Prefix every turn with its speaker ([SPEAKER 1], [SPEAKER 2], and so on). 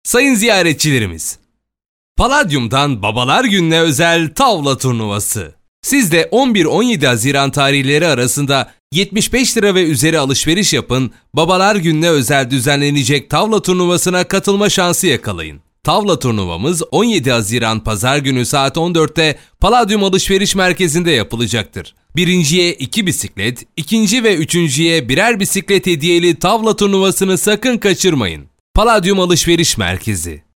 [SPEAKER 1] Sayın ziyaretçilerimiz, Palladium'dan Babalar Günü'ne özel tavla turnuvası. Siz de 11-17 Haziran tarihleri arasında 75 lira ve üzeri alışveriş yapın, Babalar Günü'ne özel düzenlenecek tavla turnuvasına katılma şansı yakalayın. Tavla turnuvamız 17 Haziran Pazar günü saat 14'te Palladium Alışveriş Merkezi'nde yapılacaktır. Birinciye 2 bisiklet, ikinci ve üçüncüye birer bisiklet hediyeli tavla turnuvasını sakın kaçırmayın. Palladium Alışveriş Merkezi.